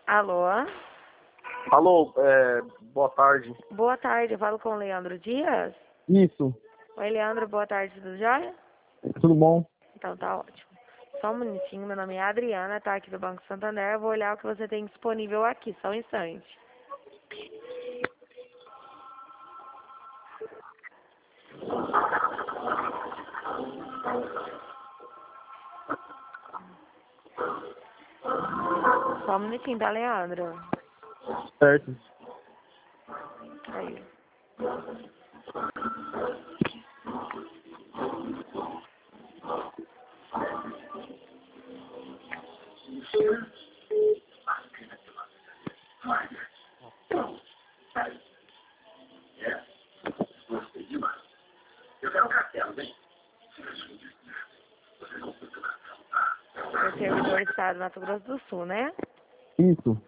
Alô? Alô, boa tarde. Boa tarde, eu falo com o Leandro Dias. Isso, Oi, Leandro, boa tarde, tudo jóia? tudo bom? Então tá ótimo. Só um minutinho, meu nome é Adriana, tá aqui do Banco Santander, eu vou olhar o que você tem disponível aqui, só um instante. Só um minutinho, tá, Leandro? Certo. Aí. O servidor Estado do Mato Grosso do Sul, né? Isso.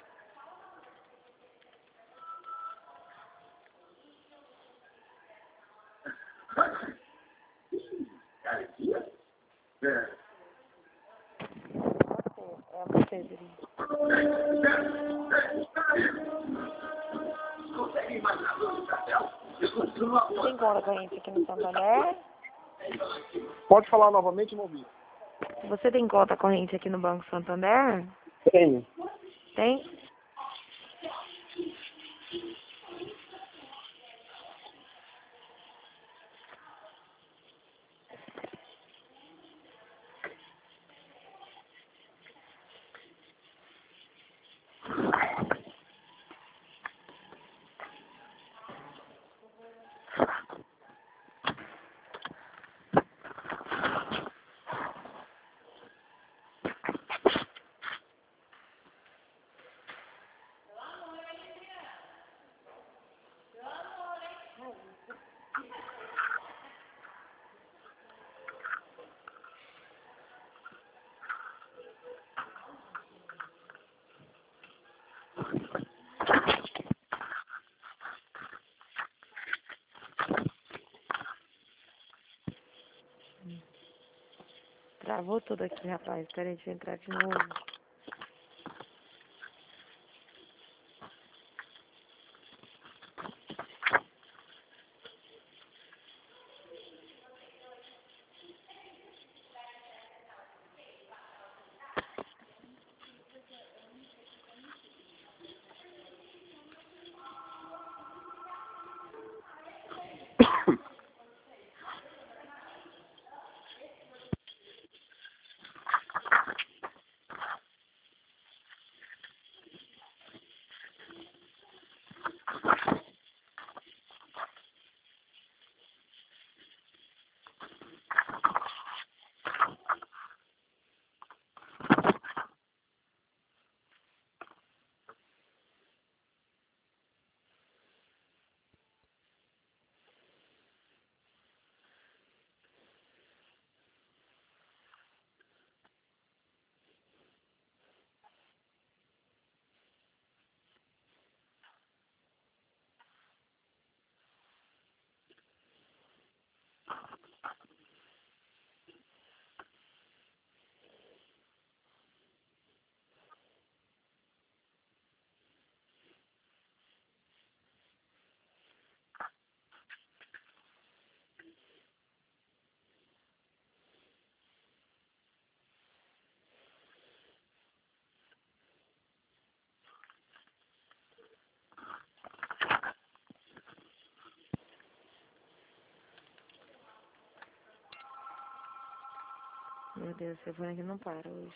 É você, Ziri. Você tem conta corrente aqui no Santander? Pode falar novamente, não ouvi. Você tem conta corrente aqui no Banco Santander? Tenho. Tem? Travou tudo aqui, rapaz. Peraí, deixa eu entrar de novo. Meu Deus, o telefone aqui não para hoje.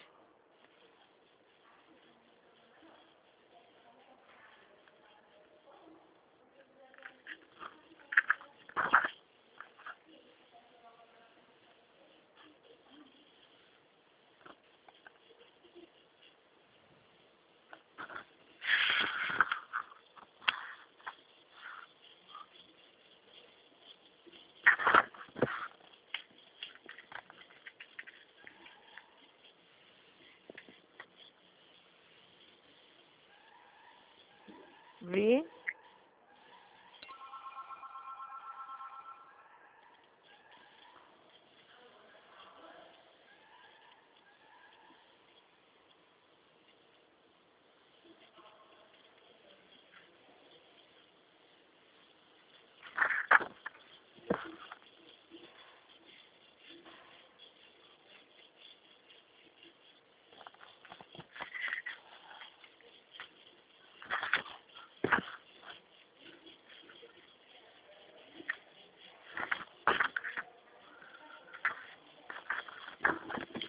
Vi?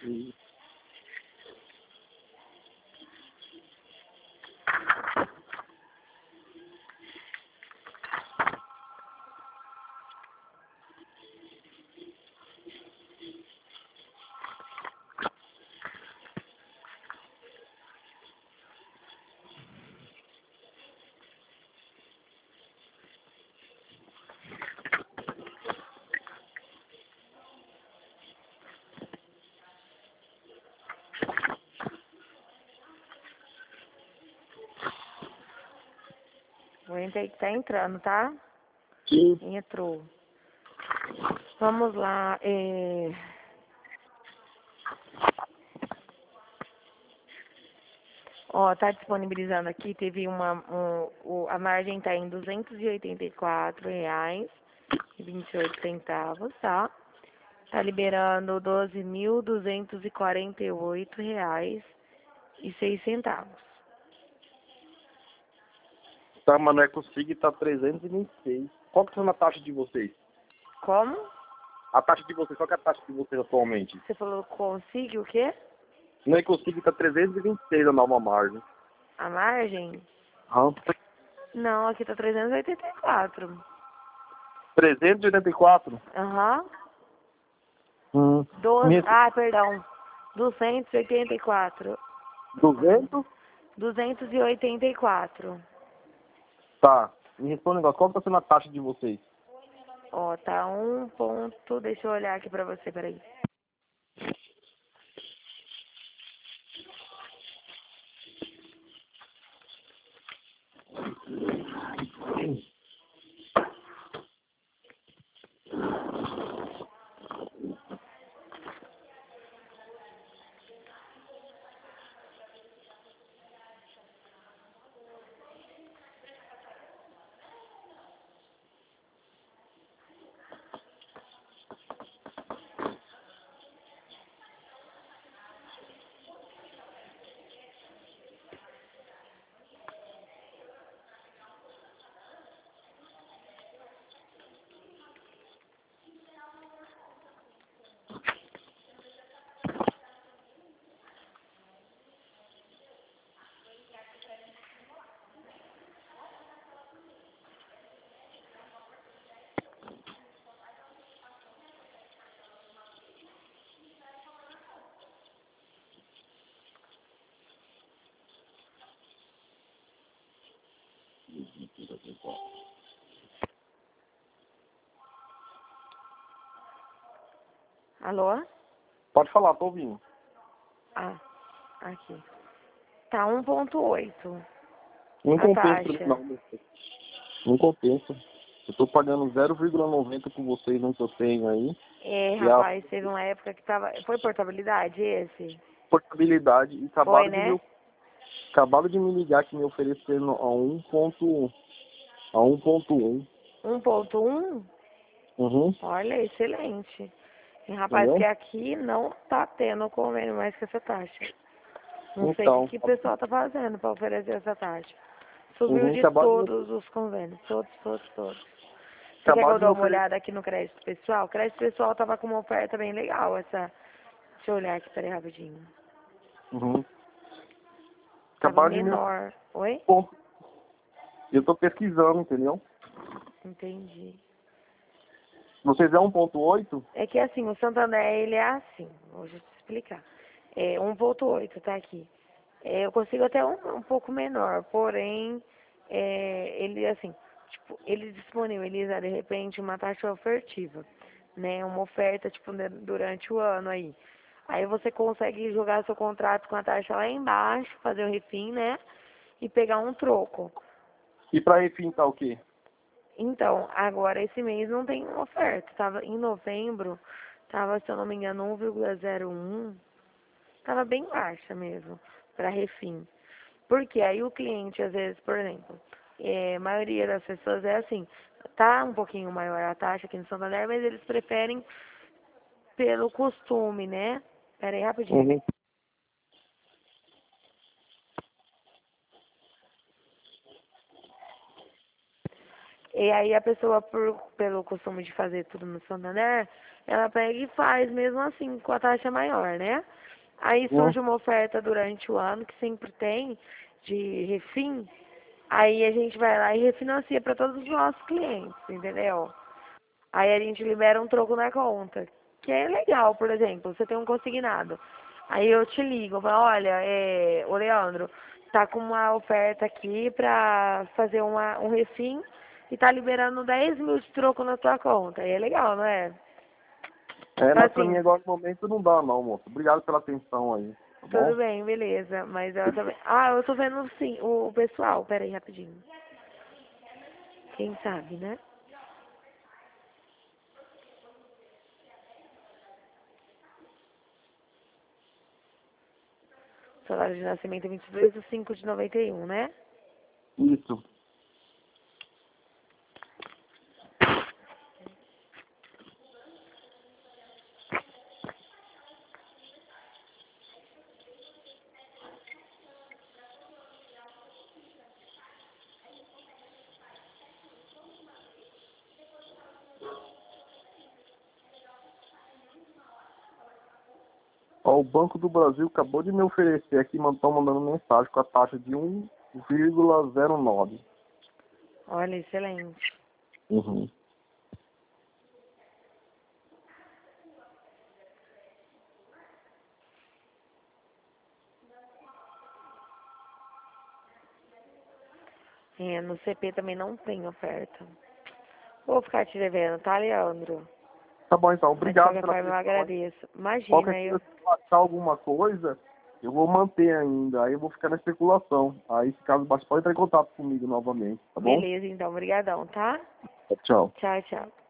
Vou entrar que tá entrando, tá? Sim. Entrou. Vamos lá. Ó, tá disponibilizando aqui, teve a margem tá em R$ 284,28, tá? Tá liberando R$ 12.248,06. Tá, mas não é consigo, tá 326. Qual que é a taxa de vocês? Como? A taxa de vocês, qual que é a taxa de vocês atualmente? Você falou consigo o quê? Não é consigo, tá 326 a nova margem. A margem? Aham. Não, aqui tá 384. 384? Aham. Minha... Perdão. 284. 200? 284. Tá. Me responde um negócio, qual que tá sendo a taxa de vocês? Ó, tá um ponto. Deixa eu olhar aqui pra você, peraí. Alô? Pode falar, tô ouvindo. Ah, aqui. Tá 1,8. Não A compensa no taxa. final. Não compensa. Eu tô pagando 0,90 com vocês no que eu tenho aí. E a Rapaz, teve uma época que tava. Foi portabilidade esse? portabilidade e Foi, né? acabaram de me ligar que me oferecendo a 1.1. A 1.1. 1,1? Uhum. Olha, excelente. E, rapaz, Entendeu? que aqui não tá tendo convênio mais com essa taxa. Não sei o Então. que o pessoal tá fazendo pra oferecer essa taxa. Subiu de Acabaram de, todos os convênios. Todos, todos, todos. Você quer que acabaram eu de dê me uma oferecer. olhada aqui no crédito pessoal? O crédito pessoal tava com uma oferta bem legal, essa. Deixa eu olhar aqui, peraí, rapidinho. Uhum. Tava Acabaram de me menor. Oi? Bom, eu tô pesquisando, entendeu? Entendi. Vocês é 1.8? É que assim, o Santander, ele é assim. Vou te explicar. É 1,8, tá aqui. Eu consigo até um pouco menor, porém, ele assim, tipo, ele disponibiliza de repente uma taxa ofertiva, né? Uma oferta, tipo, durante o ano aí. Aí você consegue jogar seu contrato com a taxa lá embaixo, fazer o refim, né? E pegar um troco. E pra refim tá o quê? Então, agora esse mês não tem oferta. Tava em novembro, tava, se eu não me engano, 1,01. Tava bem baixa mesmo, para refim. Porque aí o cliente, às vezes, por exemplo, a maioria das pessoas é assim, tá um pouquinho maior a taxa aqui no Santander, mas eles preferem pelo costume, né? Pera aí, rapidinho. Uhum. E aí a pessoa, pelo costume de fazer tudo no Santander, ela pega e faz mesmo assim, com a taxa maior, né? Aí surge uma oferta durante o ano, que sempre tem, de refim, aí a gente vai lá e refinancia para todos os nossos clientes, entendeu? Aí a gente libera um troco na conta, que é legal, por exemplo, você tem um consignado. Aí eu te ligo, eu falo, olha, ô Leandro, tá com uma oferta aqui pra fazer um refim e tá liberando 10 mil de troco na tua conta. Aí é legal, não é? Mas pra mim Assim, agora no momento não dá não, moço. Obrigado pela atenção aí, tá tudo bom? bem, beleza, mas eu também... Ah, eu tô vendo sim, o pessoal, pera aí rapidinho. Quem sabe, né? Salário de nascimento 22/5/91, né? Isso. Ó, o Banco do Brasil acabou de me oferecer aqui, estão mandando mensagem com a taxa de 1,09. Olha, excelente. Uhum. É, no CP também não tem oferta. Vou ficar te devendo, tá, Leandro? Tá bom então, Mas de obrigado qualquer pela forma eu atenção aí. agradeço. Imagina, Qualquer coisa, se eu achar alguma coisa, eu vou manter ainda. Aí eu vou ficar na especulação. Aí, se caso basta, pode entrar em contato comigo novamente, tá bom? Beleza, então, brigadão, tá? Tchau. Tchau, tchau.